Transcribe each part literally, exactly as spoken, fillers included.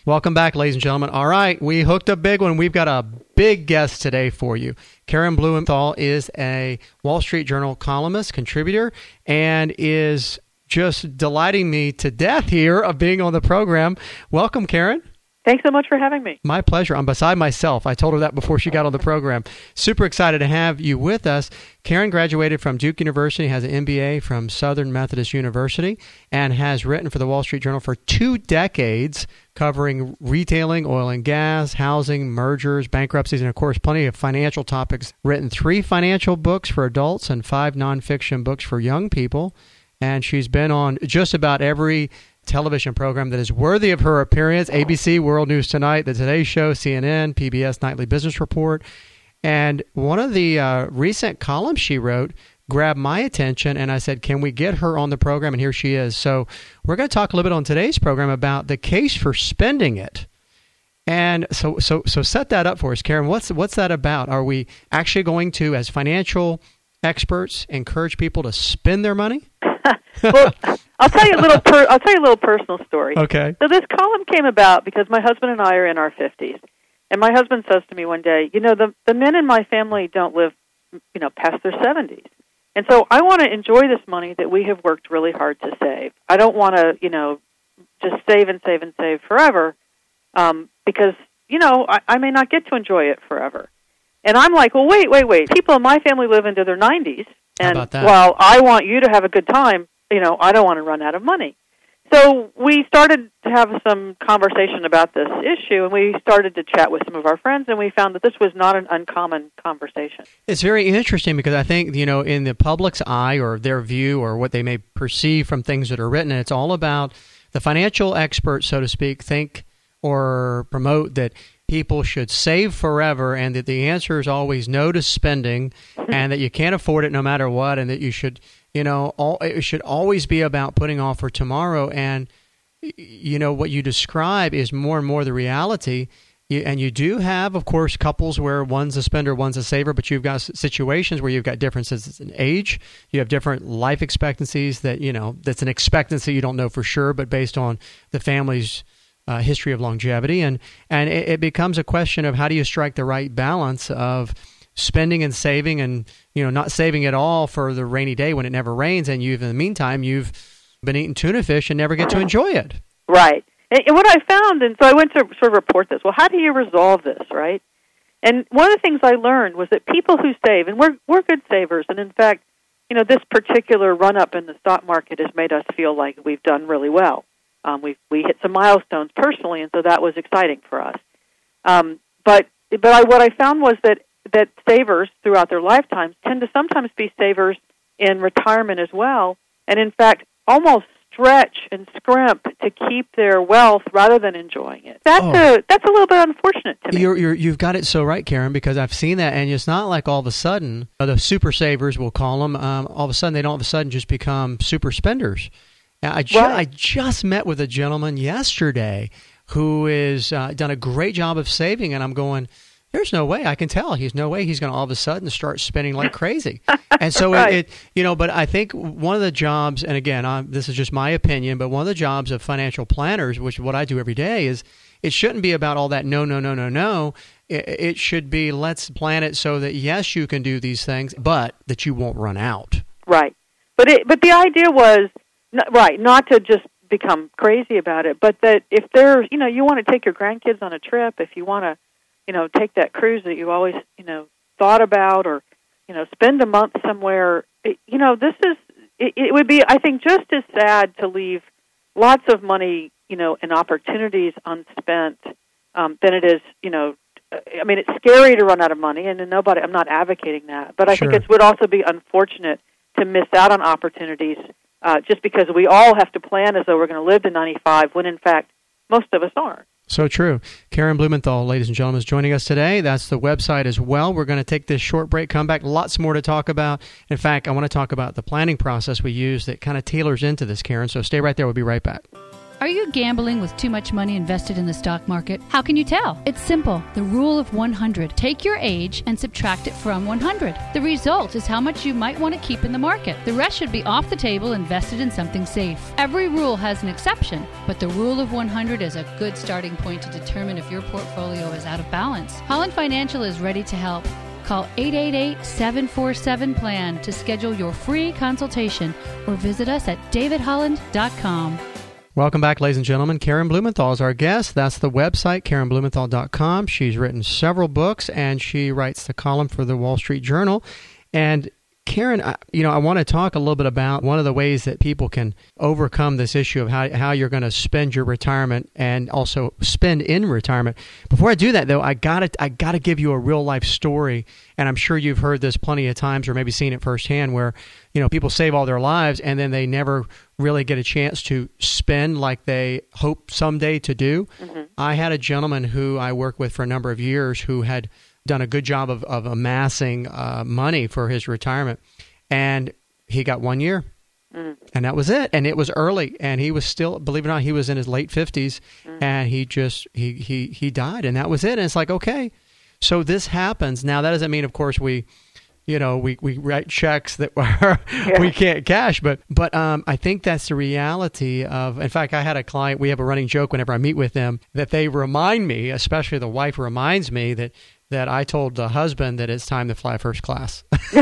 Welcome back, ladies and gentlemen. All right, we hooked a big one. We've got a big guest today for you. Karen Blumenthal is a Wall Street Journal columnist, contributor, and is just delighting me to death here of being on the program. Welcome, Karen. Thanks so much for having me. My pleasure. I'm beside myself. I told her that before she got on the program. Super excited to have you with us. Karen graduated from Duke University, has an M B A from Southern Methodist University, and has written for the Wall Street Journal for two decades, covering retailing, oil and gas, housing, mergers, bankruptcies, and, of course, plenty of financial topics. Written three financial books for adults and five nonfiction books for young people. And she's been on just about every television program that is worthy of her appearance: A B C, World News Tonight, The Today Show, C N N, P B S Nightly Business Report. And one of the uh, recent columns she wrote grabbed my attention, and I said, can we get her on the program? And here she is. So we're going to talk a little bit on today's program about the case for spending it. And so so so set that up for us, Karen. What's what's that about? Are we actually going to, as financial experts, encourage people to spend their money? Well, I'll tell you a little. Per- I'll tell you a little personal story. Okay. So this column came about because my husband and I are in our fifties, and my husband says to me one day, "You know, the the men in my family don't live, you know, past their seventies, and so I want to enjoy this money that we have worked really hard to save. I don't want to, you know, just save and save and save forever, um, because you know I, I may not get to enjoy it forever." And I'm like, "Well, wait, wait, wait. People in my family live into their nineties, and while I want you to have a good time, you know, I don't want to run out of money." So we started to have some conversation about this issue, and we started to chat with some of our friends, and we found that this was not an uncommon conversation. It's very interesting because I think, you know, in the public's eye or their view or what they may perceive from things that are written, it's all about the financial experts, so to speak, think or promote that people should save forever, and that the answer is always no to spending, and that you can't afford it no matter what, and that you should, you know, all, it should always be about putting off for tomorrow. And, you know, what you describe is more and more the reality. You, and you do have, of course, couples where one's a spender, one's a saver, but you've got situations where you've got differences in age. You have different life expectancies that, you know, that's an expectancy you don't know for sure, but based on the family's Uh, history of longevity, and and it, it becomes a question of how do you strike the right balance of spending and saving, and you know not saving at all for the rainy day when it never rains, and you've in the meantime you've been eating tuna fish and never get to enjoy it. Right. And, and what I found, and so I went to sort of report this. Well, how do you resolve this, right? And one of the things I learned was that people who save, and we're we're good savers, and in fact, you know, this particular run up in the stock market has made us feel like we've done really well. Um, we we hit some milestones personally, and so that was exciting for us. Um, but but I, what I found was that, that savers throughout their lifetimes tend to sometimes be savers in retirement as well, and in fact almost stretch and scrimp to keep their wealth rather than enjoying it. That's oh. a that's a little bit unfortunate to me. You're, you're, you've got it so right, Karen, because I've seen that, and it's not like all of a sudden uh, the super savers, we'll call them, um, all of a sudden they don't all of a sudden just become super spenders. I, ju- right. I just met with a gentleman yesterday who has uh, done a great job of saving, and I'm going, there's no way. I can tell. He's no way he's going to all of a sudden start spending like crazy. And so, right. it, it, you know, but I think one of the jobs, and again, I'm, this is just my opinion, but one of the jobs of financial planners, which is what I do every day, is it shouldn't be about all that no, no, no, no, no. It, it should be let's plan it so that, yes, you can do these things, but that you won't run out. Right. But it, but the idea was, right, not to just become crazy about it, but that if there's, you know, you want to take your grandkids on a trip, if you want to, you know, take that cruise that you always, you know, thought about, or, you know, spend a month somewhere, it, you know, this is, it, it would be, I think, just as sad to leave lots of money, you know, and opportunities unspent um, than it is, you know, I mean, it's scary to run out of money, and nobody, I'm not advocating that, but I Sure. think it would also be unfortunate to miss out on opportunities Uh, just because we all have to plan as though we're going to live to ninety-five, when in fact most of us aren't. So true. Karen Blumenthal, ladies and gentlemen, is joining us today. That's the website as well. We're going to take this short break, come back, lots more to talk about. In fact, I want to talk about the planning process we use that kind of tailors into this, Karen. So stay right there. We'll be right back. Are you gambling with too much money invested in the stock market? How can you tell? It's simple. The rule of one hundred. Take your age and subtract it from one hundred. The result is how much you might want to keep in the market. The rest should be off the table, invested in something safe. Every rule has an exception, but the rule of one hundred is a good starting point to determine if your portfolio is out of balance. Holland Financial is ready to help. Call eight eight eight, seven four seven, plan to schedule your free consultation or visit us at david holland dot com. Welcome back, ladies and gentlemen. Karen Blumenthal is our guest. That's the website, karen blumenthal dot com. She's written several books, and she writes the column for the Wall Street Journal. And Karen, I, you know, I want to talk a little bit about one of the ways that people can overcome this issue of how, how you're going to spend your retirement and also spend in retirement. Before I do that, though, I got I got to give you a real life story, and I'm sure you've heard this plenty of times or maybe seen it firsthand, where you know people save all their lives and then they never really get a chance to spend like they hope someday to do. Mm-hmm. I had a gentleman who I worked with for a number of years who had done a good job of, of amassing uh, money for his retirement. And he got one year. Mm. And that was it. And it was early. And he was still, believe it or not, he was in his late fifties. Mm. And he just, he, he, he died. And that was it. And it's like, okay, so this happens. Now, that doesn't mean, of course, we... You know, we, we write checks that we're, yeah. we can't cash, but but um, I think that's the reality of. In fact, I had a client. We have a running joke whenever I meet with them that they remind me, especially the wife reminds me that that I told the husband that it's time to fly first class.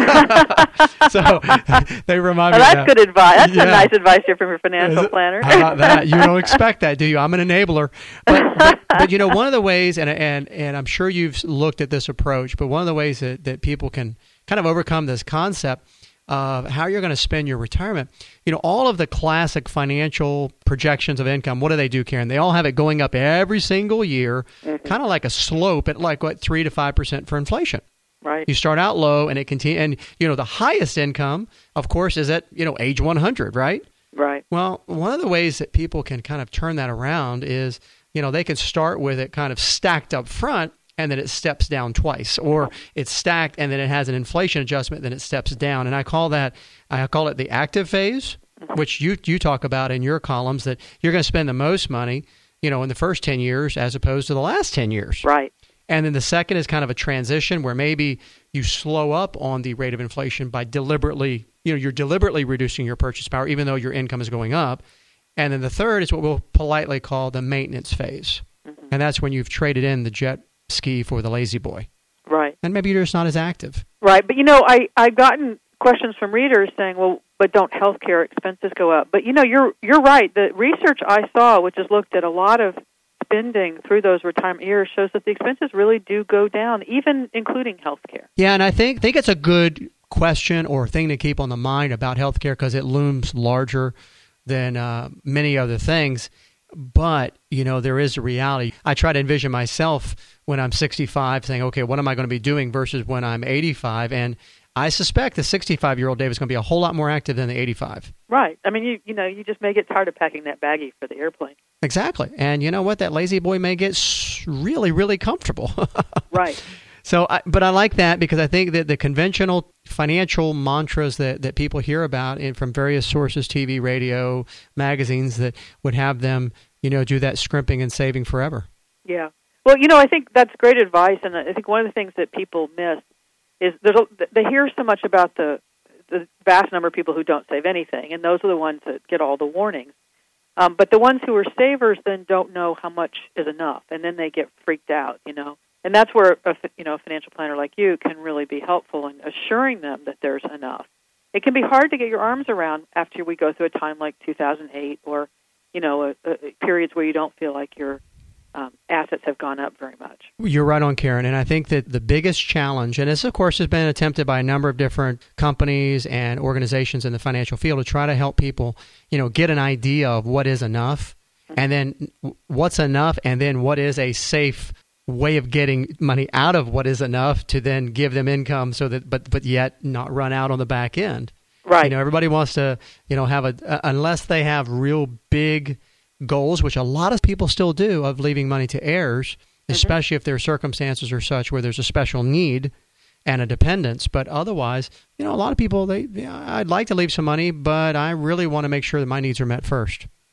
So they remind oh, me. That's that. good advice. That's yeah. a nice advice here from your financial planner. How about that? You don't expect that, do you? I'm an enabler. But, but, but you know, one of the ways, and and and I'm sure you've looked at this approach, but one of the ways that, that people can kind of overcome this concept of how you're going to spend your retirement. You know, all of the classic financial projections of income, what do they do, Karen? They all have it going up every single year, mm-hmm. kind of like a slope at like, what, three to five percent for inflation. Right. You start out low and it continue, and, you know, the highest income, of course, is at, you know, age one hundred, right? Right. Well, one of the ways that people can kind of turn that around is, you know, they can start with it kind of stacked up front, and then it steps down twice, or it's stacked and then it has an inflation adjustment, then it steps down. And I call that, I call it the active phase, which you you talk about in your columns, that you're going to spend the most money, you know, in the first ten years as opposed to the last ten years. Right. And then the second is kind of a transition where maybe you slow up on the rate of inflation by deliberately, you know, you're deliberately reducing your purchase power, even though your income is going up. And then the third is what we'll politely call the maintenance phase. Mm-hmm. And that's when you've traded in the jet ski for the lazy boy. Right. And maybe you're just not as active. Right. But, you know, I, I've gotten questions from readers saying, well, but don't healthcare expenses go up? But, you know, you're you're right. The research I saw, which has looked at a lot of spending through those retirement years, shows that the expenses really do go down, even including healthcare. Yeah, and I think think it's a good question or thing to keep on the mind about healthcare because it looms larger than uh, many other things. But, you know, there is a reality. I try to envision myself when I'm sixty-five saying, okay, what am I going to be doing versus when I'm eighty-five? And I suspect the sixty-five-year-old Dave is going to be a whole lot more active than the eighty-five. Right. I mean, you you know, you just may get tired of packing that baggie for the airplane. Exactly. And you know what? That lazy boy may get really, really comfortable. Right. So, I, but I like that because I think that the conventional financial mantras that, that people hear about in, from various sources, T V, radio, magazines, that would have them, you know, do that scrimping and saving forever. Yeah. Well, you know, I think that's great advice, and I think one of the things that people miss is there's a, they hear so much about the the vast number of people who don't save anything, and those are the ones that get all the warnings. Um, but the ones who are savers then don't know how much is enough, and then they get freaked out, you know. And that's where a, you know, a financial planner like you can really be helpful in assuring them that there's enough. It can be hard to get your arms around after we go through a time like two thousand eight or, you know, a, a periods where you don't feel like your um, assets have gone up very much. You're right on, Karen. And I think that the biggest challenge, and this, of course, has been attempted by a number of different companies and organizations in the financial field to try to help people, you know, get an idea of what is enough, mm-hmm. and then what's enough, and then what is a safe way of getting money out of what is enough to then give them income so that, but but yet not run out on the back end. Right. You know, everybody wants to, you know, have a, uh, unless they have real big goals, which a lot of people still do, of leaving money to heirs, mm-hmm. especially if their circumstances are such where there's a special need and a dependence. But otherwise, you know, a lot of people, they, yeah, I'd like to leave some money, but I really want to make sure that my needs are met first.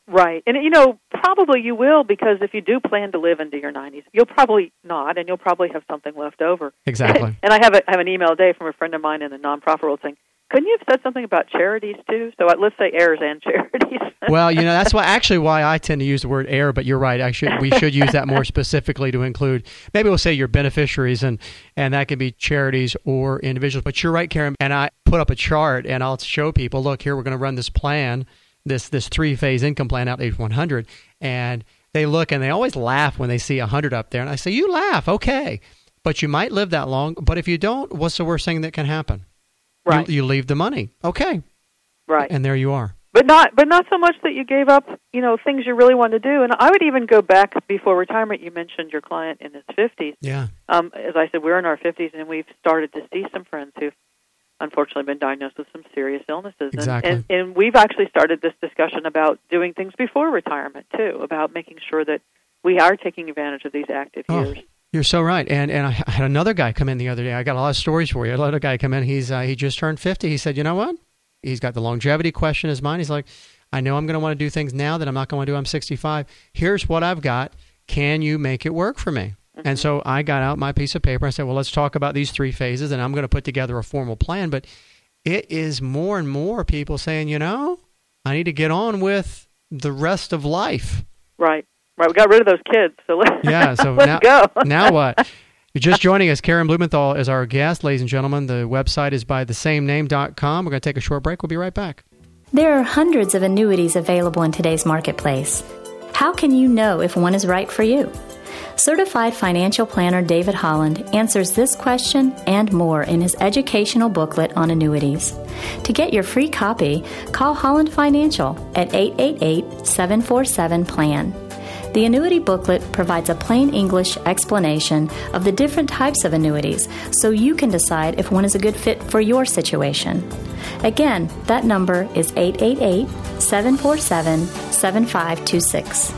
Right. And, you know, probably you will, because if you do plan to live into your nineties, you'll probably not, and you'll probably have something left over. Exactly. And I have, a, I have an email today from a friend of mine in the nonprofit world saying, couldn't you have said something about charities, too? So uh, let's say heirs and charities. Well, you know, that's why actually why I tend to use the word heir, but you're right. I should, we should use that more specifically to include, maybe we'll say your beneficiaries, and, and that can be charities or individuals. But you're right, Karen, and I put up a chart, and I'll show people, look, here we're going to run this plan, this this three-phase income plan out to age one hundred, and they look, and they always laugh when they see one hundred up there. And I say, you laugh, okay, but you might live that long. But if you don't, what's the worst thing that can happen? Right. You, you leave the money. Okay. Right. And there you are. But not but not so much that you gave up, you know, things you really wanted to do. And I would even go back before retirement. You mentioned your client in his fifties. Yeah. Um, as I said, we're in our fifties, and we've started to see some friends who've unfortunately been diagnosed with some serious illnesses. Exactly. And, and, and we've actually started this discussion about doing things before retirement, too, about making sure that we are taking advantage of these active Oh. years. You're so right. And and I had another guy come in the other day. I got a lot of stories for you. I had another guy come in. He's uh, he just turned fifty. He said, you know what? He's got the longevity question in his mind. He's like, I know I'm going to want to do things now that I'm not going to want to do. I'm sixty-five. Here's what I've got. Can you make it work for me? Mm-hmm. And so I got out my piece of paper. I said, well, let's talk about these three phases, and I'm going to put together a formal plan. But it is more and more people saying, you know, I need to get on with the rest of life. Right. Right, we got rid of those kids, so let's, yeah, so let's now, go. Now what? You're just joining us. Karen Blumenthal is our guest, ladies and gentlemen. The website is by the same name dot com. We're going to take a short break. We'll be right back. There are hundreds of annuities available in today's marketplace. How can you know if one is right for you? Certified financial planner David Holland answers this question and more in his educational booklet on annuities. To get your free copy, call Holland Financial at eight eight eight, seven four seven, P L A N. The annuity booklet provides a plain English explanation of the different types of annuities, so you can decide if one is a good fit for your situation. Again, that number is eight eight eight, seven four seven, seven five two six.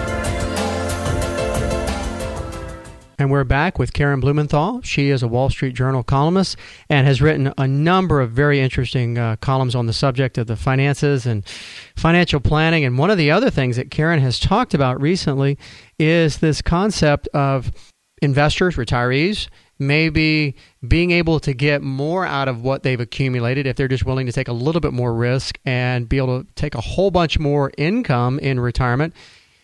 And we're back with Karen Blumenthal. She is a Wall Street Journal columnist and has written a number of very interesting uh, columns on the subject of the finances and financial planning. And one of the other things that Karen has talked about recently is this concept of investors, retirees, maybe being able to get more out of what they've accumulated if they're just willing to take a little bit more risk and be able to take a whole bunch more income in retirement.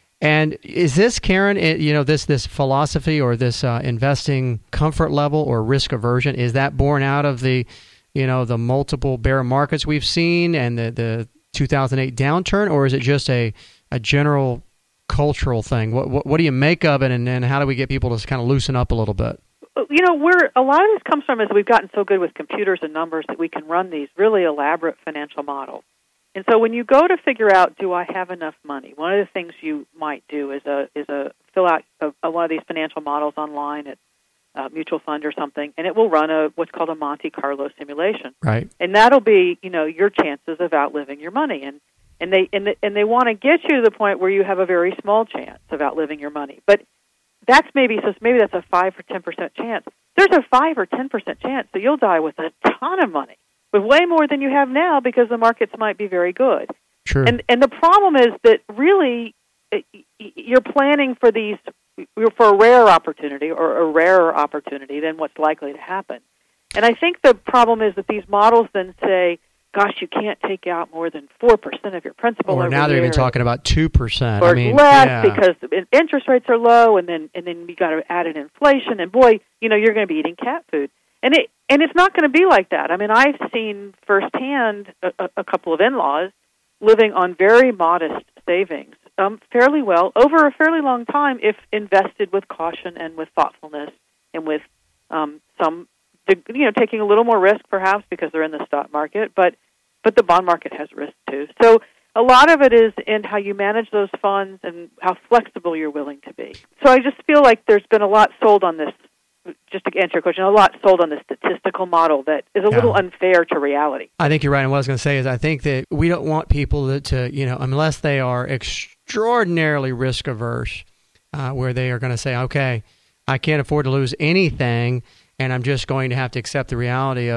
And is this, Karen, you know, this this philosophy or this uh, investing comfort level or risk aversion, is that born out of the, you know, the multiple bear markets we've seen and the, the two thousand eight downturn, or is it just a, a general cultural thing? What, what what do you make of it, and, and how do we get people to kind of loosen up a little bit? You know, we're a lot of this comes from is we've gotten so good with computers and numbers that we can run these really elaborate financial models. And so when you go to figure out, do I have enough money, one of the things you might do is a is a fill out a, a, one of these financial models online at a mutual fund or something, and it will run a what's called a Monte Carlo simulation. Right. And that'll be, you know, your chances of outliving your money. And and they and, the, and they want to get you to the point where you have a very small chance of outliving your money. But that's maybe so maybe that's a five or ten percent chance. There's a five or ten percent chance that you'll die with a ton of money, with way more than you have now, because the markets might be very good. True. And and the problem is that really you're planning for these for a rare opportunity or a rarer opportunity than what's likely to happen. And I think the problem is that these models then say, gosh, you can't take out more than four percent of your principal Or every now they're year. even talking about two percent. Or I mean, less yeah. because the interest rates are low, and then and then you got to add in inflation, and boy, you know, you're going to be eating cat food. And it and it's not going to be like that. I mean, I've seen firsthand a, a, a couple of in-laws living on very modest savings, um, fairly well over a fairly long time, if invested with caution and with thoughtfulness and with um, some, you know, taking a little more risk perhaps because they're in the stock market, but but the bond market has risk too. So a lot of it is in how you manage those funds and how flexible you're willing to be. So I just feel like there's been a lot sold on this. Just to answer your question, a lot sold on the statistical model that is a yeah. little unfair to reality. I think you're right. And what I was going to say is I think that we don't want people to, to you know, unless they are extraordinarily risk averse, uh, where they are going to say, okay, I can't afford to lose anything, and I'm just going to have to accept the reality of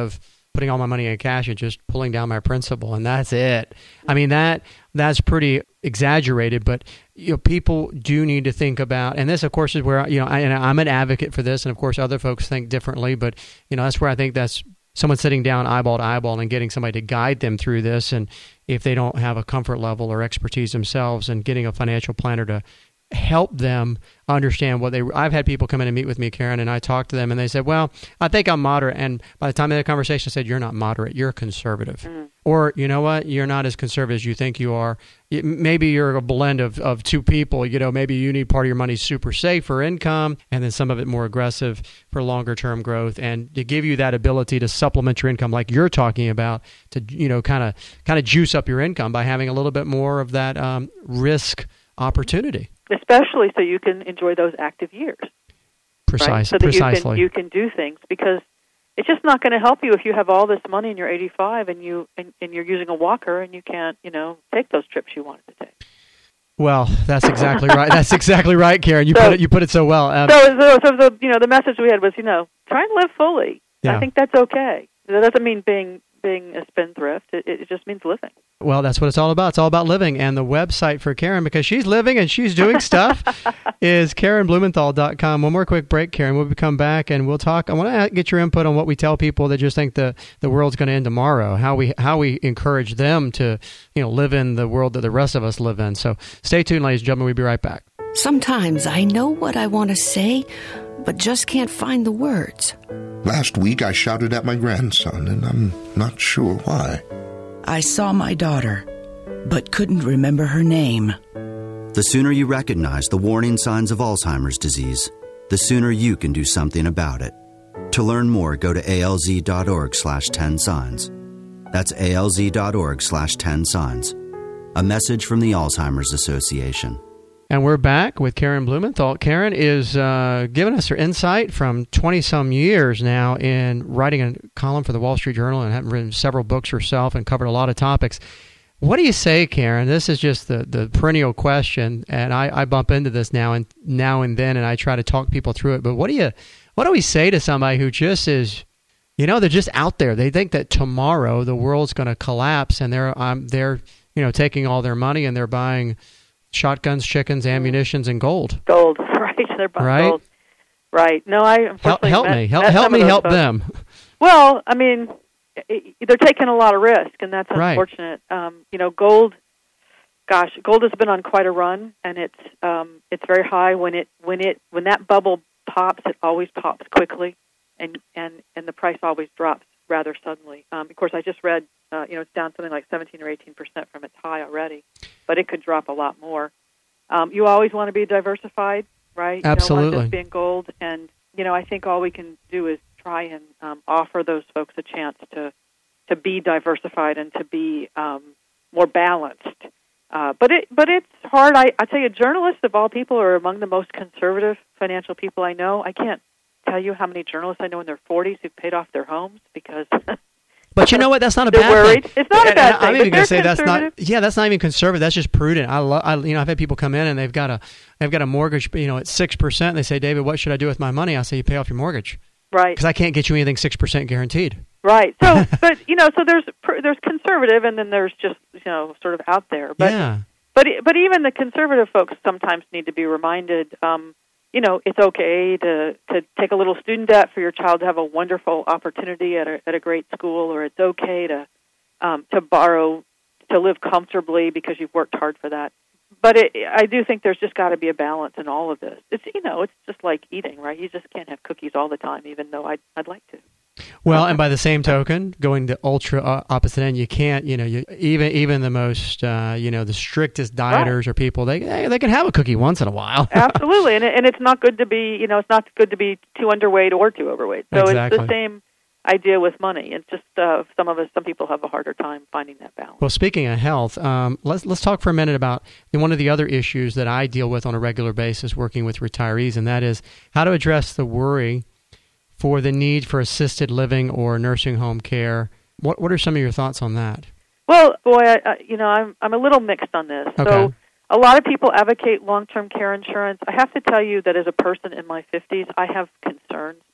putting all my money in cash and just pulling down my principal, and that's it. I mean, that that's pretty exaggerated, but you know, people do need to think about, and this, of course, is where, you know, I, and I'm an advocate for this, and of course, other folks think differently, but, you know, that's where I think that's someone sitting down eyeball to eyeball and getting somebody to guide them through this, and if they don't have a comfort level or expertise themselves, and getting a financial planner to help them understand what they. I've had people come in and meet with me, Karen, and I talk to them, and they said, "Well, I think I'm moderate." And by the time they had a conversation, I said, "You're not moderate. You're conservative." Mm. Or, you know what? You're not as conservative as you think you are. It, maybe you're a blend of, of two people. You know, maybe you need part of your money super safe for income, and then some of it more aggressive for longer term growth, and to give you that ability to supplement your income, like you're talking about, to you know, kind of kind of juice up your income by having a little bit more of that um, risk opportunity. Especially so you can enjoy those active years. Precisely. Right? So that Precisely. You can, you can do things, because it's just not going to help you if you have all this money and you're eighty-five and, you, and, and you're using a walker and you can't, you know, take those trips you wanted to take. Well, that's exactly right. That's exactly right, Karen. You so, put it. You put it so well. Um, so, so, so the you know the message we had was, you know, try and live fully. Yeah. I think that's okay. That doesn't mean being being a spendthrift. It, it just means living. Well, that's what it's all about. It's all about living. And the website for Karen, because she's living and she's doing stuff, is Karen Blumenthal dot com. One more quick break, Karen. We'll come back and we'll talk. I want to get your input on what we tell people that just think the, the world's going to end tomorrow, how we how we encourage them to, you know, live in the world that the rest of us live in. So stay tuned, ladies and gentlemen. We'll be right back. Sometimes I know what I want to say, but just can't find the words. Last week I shouted at my grandson, and I'm not sure why. I saw my daughter, but couldn't remember her name. The sooner you recognize the warning signs of Alzheimer's disease, the sooner you can do something about it. To learn more, go to alz.org slash 10 signs. That's alz.org slash 10 signs. A message from the Alzheimer's Association. And we're back with Karen Blumenthal. Karen is uh, giving us her insight from twenty-some years now in writing a column for the Wall Street Journal and having written several books herself and covered a lot of topics. What do you say, Karen? This is just the, the perennial question, and I, I bump into this now and now and then, and I try to talk people through it. But what do you what do we say to somebody who just is, you know, they're just out there. They think that tomorrow the world's going to collapse, and they're um, they're you know taking all their money and they're buying shotguns, chickens, ammunitions, and gold. Gold, right? They're buying right? gold. Right. No, I help, help met, me. Help, met help me help folks. them. Well, I mean, they're taking a lot of risk, and that's unfortunate. Right. Um, you know, gold. Gosh, gold has been on quite a run, and it's um, it's very high. When it when it when that bubble pops, it always pops quickly, and and, and the price always drops rather suddenly. Um, of course, I just read, uh, you know, it's down something like seventeen or eighteen percent from its high already, but it could drop a lot more. Um, you always want to be diversified, right? Absolutely. You don't want to just be in gold, and you know, I think all we can do is try and um, offer those folks a chance to to be diversified and to be um, more balanced. Uh, but it but it's hard. I, I tell you, journalists of all people are among the most conservative financial people I know. I can't tell you how many journalists I know in their forties who've paid off their homes because. But you know what? That's not a they're bad worried. thing. It's not a bad and thing. I'm even going to say that's not. Yeah, that's not even conservative. That's just prudent. I love. I, you know, I've had people come in and they've got a they've got a mortgage. You know, at six percent. And they say, David, what should I do with my money? I say, you pay off your mortgage. Right. Because I can't get you anything six percent guaranteed. Right. So, but you know, so there's there's conservative, and then there's just you know sort of out there. But, yeah. But but even the conservative folks sometimes need to be reminded. Um, you know, it's okay to, to take a little student debt for your child to have a wonderful opportunity at a at a great school, or it's okay to um, to borrow to live comfortably because you've worked hard for that. But it, I do think there's just got to be a balance in all of this. It's you know, it's just like eating, right? You just can't have cookies all the time, even though I'd I'd like to. Well, and by the same token, going to ultra uh, opposite end, you can't, you know, you, even even the most, uh, you know, the strictest dieters right. or people, they they can have a cookie once in a while. Absolutely, and and it's not good to be, you know, it's not good to be too underweight or too overweight. So exactly. It's the same idea with money. It's just uh, some of us, some people have a harder time finding that balance. Well, speaking of health, um, let's let's talk for a minute about one of the other issues that I deal with on a regular basis working with retirees, and that is how to address the worry for the need for assisted living or nursing home care. What what are some of your thoughts on that? Well, boy, I, I, you know, I'm I'm a little mixed on this. Okay. So a lot of people advocate long-term care insurance. I have to tell you that as a person in my fifties, I have concerns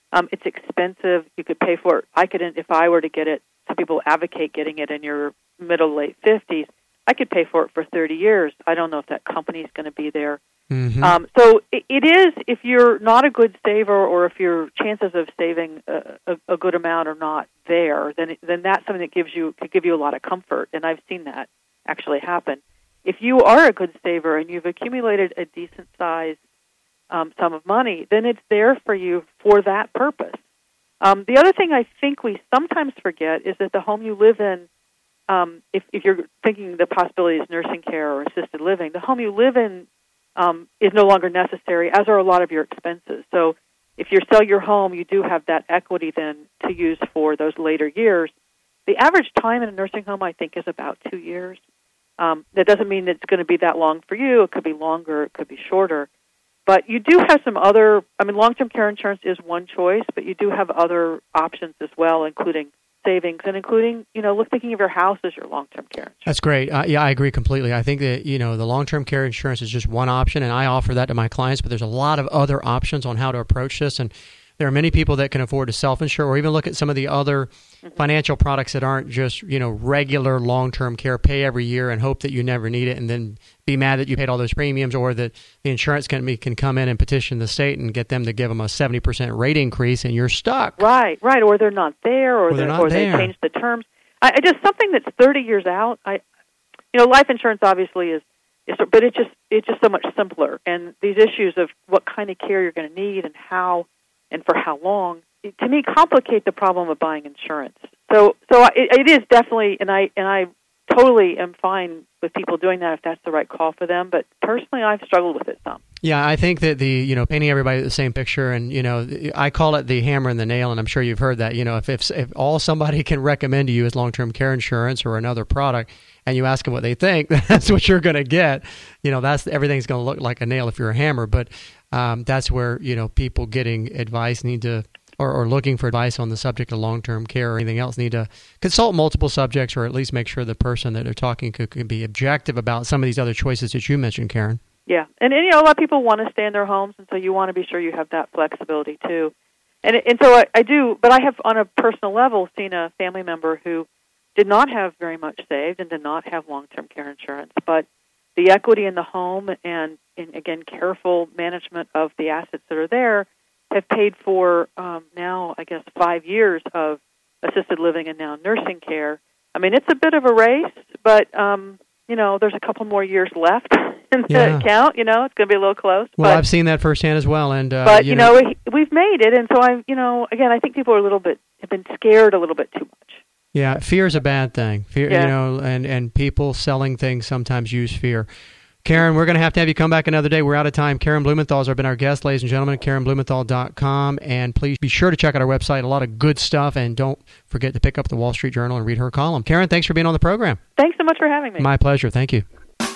Um, it's expensive. You could pay for it. I could, if I were to get it, some people advocate getting it in your middle, late fifties. I could pay for it for thirty years. I don't know if that company is going to be there. Mm-hmm. Um, so it, it is, if you're not a good saver or if your chances of saving a, a, a good amount are not there, then it, then that's something that gives you could give you a lot of comfort, and I've seen that actually happen. If you are a good saver and you've accumulated a decent size um, sum of money, then it's there for you for that purpose. Um, the other thing I think we sometimes forget is that the home you live in, um, if, if you're thinking the possibility is nursing care or assisted living, the home you live in um, is no longer necessary, as are a lot of your expenses. So if you sell your home, you do have that equity then to use for those later years. The average time in a nursing home, I think, is about two years. Um, that doesn't mean it's going to be that long for you. It could be longer. It could be shorter. But you do have some other, I mean, long-term care insurance is one choice, but you do have other options as well, including savings and including, you know, look, thinking of your house as your long-term care insurance. That's great. Uh, yeah, I agree completely. I think that, you know, the long-term care insurance is just one option, and I offer that to my clients, but there's a lot of other options on how to approach this, and there are many people that can afford to self-insure or even look at some of the other mm-hmm. financial products that aren't just, you know, regular long-term care, pay every year and hope that you never need it and then be mad that you paid all those premiums, or that the insurance company can come in and petition the state and get them to give them a seventy percent rate increase and you're stuck. Right, right. Or they're not there or, or, they're not or there. they change the terms. I, I just, something that's thirty years out, I, you know, life insurance obviously is, is but it's just, it's just so much simpler. And these issues of what kind of care you're going to need and how and for how long, it, to me, complicate the problem of buying insurance. So, so it, it is definitely, and I and I totally am fine with people doing that if that's the right call for them. But personally, I've struggled with it some. Yeah, I think that the, you know, painting everybody the same picture, and, you know, I call it the hammer and the nail, and I'm sure you've heard that. You know, if if, if all somebody can recommend to you is long-term care insurance or another product, and you ask them what they think, that's what you're going to get. You know, that's everything's going to look like a nail if you're a hammer. But um, that's where, you know, people getting advice need to, or, or looking for advice on the subject of long-term care or anything else, need to consult multiple subjects, or at least make sure the person that they're talking to can be objective about some of these other choices that you mentioned, Karen. Yeah, and, and you know, a lot of people want to stay in their homes, and so you want to be sure you have that flexibility too. And and so I, I do, but I have on a personal level seen a family member who did not have very much saved and did not have long-term care insurance, but the equity in the home and, and again, careful management of the assets that are there have paid for um, now, I guess, five years of assisted living and now nursing care. I mean, it's a bit of a race, but, um, you know, there's a couple more years left in the yeah. count. You know, it's going to be a little close. Well, but, I've seen that firsthand as well. And uh, But, you you know, know, we've made it, and so I, you know, again, I think people are a little bit, have been scared a little bit too much. Yeah, fear is a bad thing. Fear, yeah. you know, and, and people selling things sometimes use fear. Karen, we're going to have to have you come back another day. We're out of time. Karen Blumenthal has been our guest, ladies and gentlemen, karen blumenthal dot com. And please be sure to check out our website. A lot of good stuff. And don't forget to pick up the Wall Street Journal and read her column. Karen, thanks for being on the program. Thanks so much for having me. My pleasure. Thank you.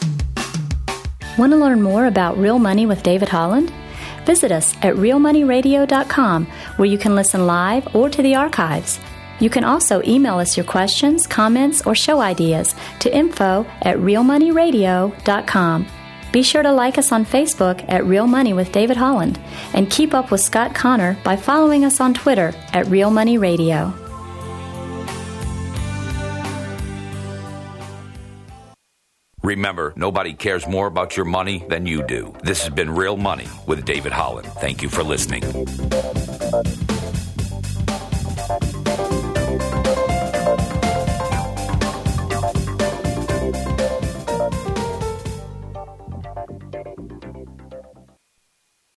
Want to learn more about Real Money with David Holland? Visit us at real money radio dot com, where you can listen live or to the archives. You can also email us your questions, comments, or show ideas to info at real money radio dot com. Be sure to like us on Facebook at Real Money with David Holland, and keep up with Scott Connor by following us on Twitter at Real Money Radio. Remember, nobody cares more about your money than you do. This has been Real Money with David Holland. Thank you for listening.